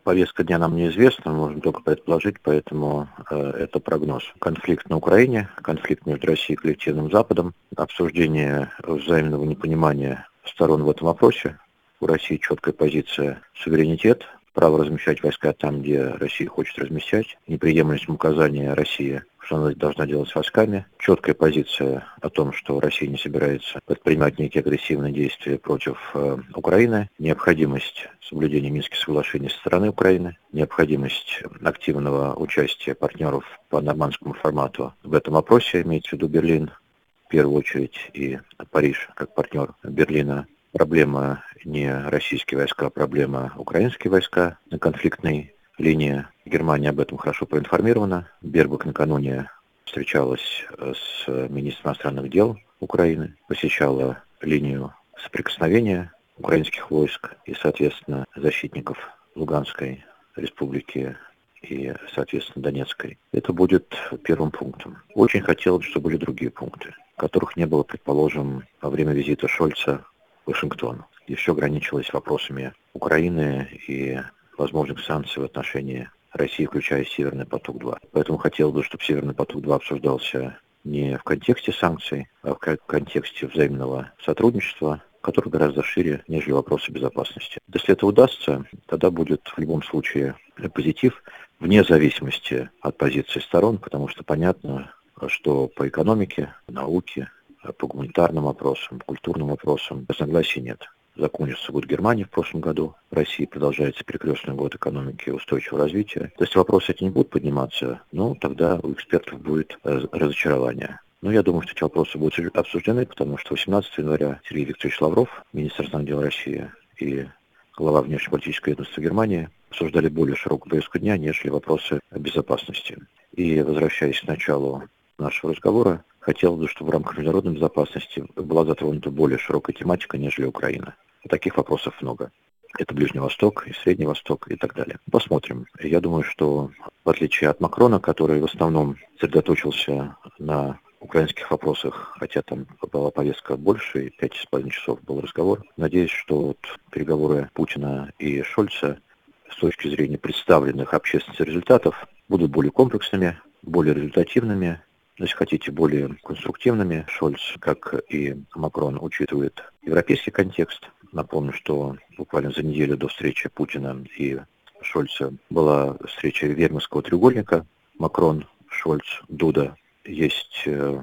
Повестка дня нам неизвестна, мы можем только предположить, поэтому это прогноз. Конфликт на Украине, конфликт между Россией и коллективным Западом, обсуждение взаимного непонимания сторон в этом вопросе. У России четкая позиция суверенитет, право размещать войска там, где Россия хочет размещать, неприемлемость указания России, что она должна делать с войсками, четкая позиция о том, что Россия не собирается предпринимать некие агрессивные действия против Украины, необходимость соблюдения Минских соглашений со стороны Украины, необходимость активного участия партнеров по нормандскому формату в этом вопросе, имеется в виду Берлин, в первую очередь, и Париж как партнер Берлина. Проблема не российские войска, проблема украинские войска на конфликтной линии. Германия об этом хорошо проинформирована. Бербак накануне встречалась с министром иностранных дел Украины, посещала линию соприкосновения украинских войск и, соответственно, защитников Луганской республики и, соответственно, Донецкой. Это будет первым пунктом. Очень хотелось, чтобы были другие пункты, которых не было, предположим, во время визита Шольца в Вашингтон, где все ограничилось вопросами Украины и возможных санкций в отношении России, включая «Северный поток-2». Поэтому хотелось бы, чтобы «Северный поток-2» обсуждался не в контексте санкций, а в контексте взаимного сотрудничества, который гораздо шире, нежели вопросы безопасности. Если это удастся, тогда будет в любом случае позитив, вне зависимости от позиции сторон, потому что понятно, что по экономике, науке, по гуманитарным вопросам, культурным вопросам разногласий нет. Закончился год Германии в прошлом году. В России продолжается перекрестный год экономики и устойчивого развития. То есть вопросы эти не будут подниматься, тогда у экспертов будет разочарование. Но я думаю, что эти вопросы будут обсуждены, потому что 18 января Сергей Викторович Лавров, министр иностранных дел России, и глава внешнеполитического ведомства Германии обсуждали более широкую повестку дня, нежели вопросы безопасности. И возвращаясь к началу нашего разговора, хотелось бы, чтобы в рамках международной безопасности была затронута более широкая тематика, нежели Украина. Таких вопросов много. Это Ближний Восток, и Средний Восток, и так далее. Посмотрим. Я думаю, что в отличие от Макрона, который в основном сосредоточился на украинских вопросах, хотя там была повестка больше, и 5,5 часов был разговор, надеюсь, что переговоры Путина и Шольца с точки зрения представленных общественных результатов будут более комплексными, более результативными, если хотите, более конструктивными. Шольц, как и Макрон, учитывает европейский контекст. Напомню, что буквально за неделю до встречи Путина и Шольца была встреча Веймарского треугольника. Макрон, Шольц, Дуда. Есть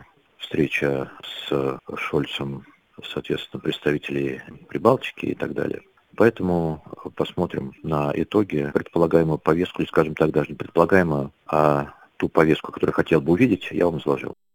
встреча с Шольцем, соответственно, представителей Прибалтики и так далее. Поэтому посмотрим на итоги, предполагаемую повестку, или, скажем так, даже не предполагаемую, а ту повестку, которую хотел бы увидеть, я вам изложил.